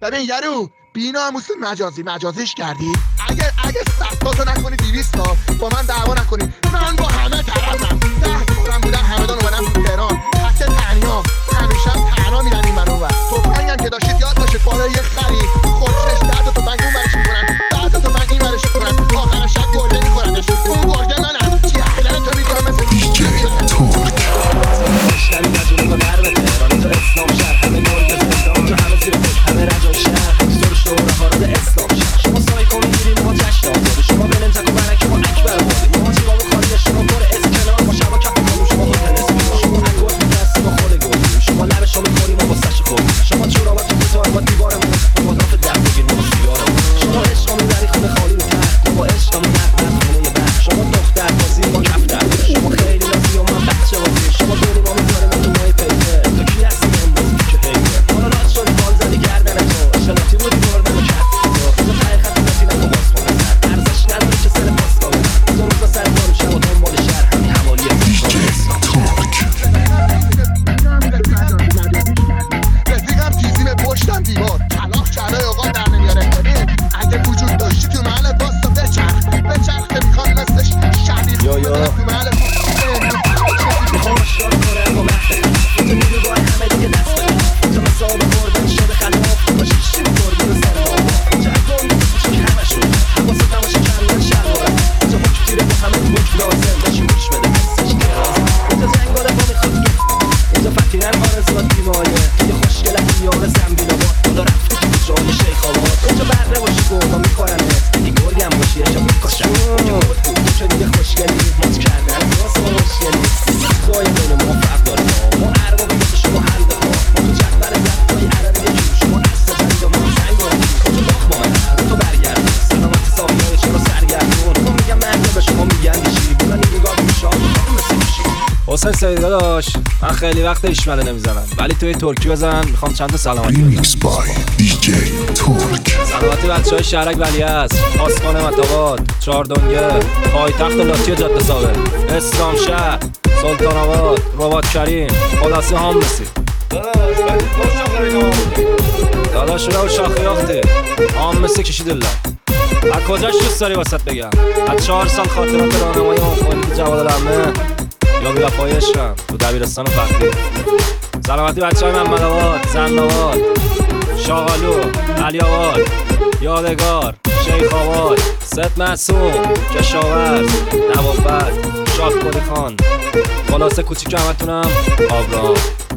ببین یارو بی‌ناموس مجازیش کردی. اگه 100 تا نکنی 200 تا با من دعوا نکنی، من با همه طرفم. 10 سالم بودم همدان اومدم تو تهران، خط تنیام همیشه تنها میرن این منو. تفنگم که داشتید یاد باشید بالای یه خری خودش 10 تا تفنگ اون برش میکنن، 10 تا تفنگ این برش میکنن، آخر شب گرده میکننش. اون گرده منم چی احلن تو میکنم مثل دیجی ترک. شنی نجونه با درب تهرانی تو اسلام شهر، همه مرگ زندان تو همه زیر فکر، همه رجا شهر زور شور هارد اسلام شهر. شما سایکو میگیریم ما جشن آزاده، شما بلن تک و برک ما اکبر بودیم، ما جیبا و خالی شما پر اسکنار، ما شبا کپ کنیم شما هتل اسکنار، شما اکورد میدرسیم ما خود گلیم، شما لب شما میخوریم ما با سش خود، شما چورا با تو کوتاه با دیوارمون، ما دافت در بگیر ما با سیارمون، شما عشقا میبری خونه خالی رو تر، ما با عشقا میبر خونه بر، شما دختر بازی ما کف در، شما خیلی نازی و من بچه بازی، شما دونی ما میکنیم تو مای پیته، تو کی هستی امروز که هیته، حالا راد شد بال زدی گردن تو، شناختی بودی بردن و کرد تو تای خط نزیدن تو باز کنه سر، ارزش نداره که سر پاس کنه، تو روزا سر کارم شما دنبال شهر همین حوالی رفیقم تیزی به پشتم دیوار کلاخ چرای اوقات در نمیاره. اگه وجود داشتی تو محل باستا بچرخ که میخوام مثلش شبیه تو محل میخوام اشتار کنم با محل تو میگه باید همه دیگه دست بگیر، تو مثال بردن شده خلاف با شیشی بردی به سر آب جرگان میشه که همه شد حواست نماشه کندن شلوارم، تو حکم تیره با همه حکم لازم باشی گوش بده بسش که رازم، تو زنگاره با میخواد اینجا فکرن آرزوات بیمایه یه خوشگلکی یاره زنبیل آباد خدا رفته که جای شیخ آباد، اینجا بره باشی گرما میخورنت دیگه گرگم باشی اینجا میکشم، اینجا خود بود اینجا دیگه خوشگلی مات کردن راست ما خوشگلی زای بین ما فرق داره، ما اربابی مثل شما حلقه ها، ما تو جدول زبطای عربی جور، شما اصلا جنجا ما زنگ آردی تو باخ با من تو برگرد سلامت صافی های چرا سرگردون، ما میگم مرد به شما میگن دیشی بودن این نگاه میشه آقا مثل میشی. حسین سیدا داشت من خیلی وقت ایشمله نمیزنم ولی توی ترکی بزن، میخوام چند تا سلامتی ریمیکس بای دیجی ترک. سلامتی بچهای شهرک ولیعصر، آسمان مطابات، چهاردنگه، پایتخت لاتی جاده ثابت، اسلام شهر، سلطان آباد، رباط کریم، خلاصه هامسی. داداش رو شاخه یاخته هامسی کشیدالله. از کجاش دوست داری واسط بگم؟ از 4 سال خاطرات راهنمای آنخوانی تو جواد العمه یا بی‌وفایی عشقم تو دبیرستان فخری. سلامتی بچه‌های محمد آباد، زندآباد، شاغالو، علی آباد، یادگار، شیخ آباد، ست معصوم، کشاورز، نوابد، شاد کلی خان، خلاصه کوچیک همتونم آبرام.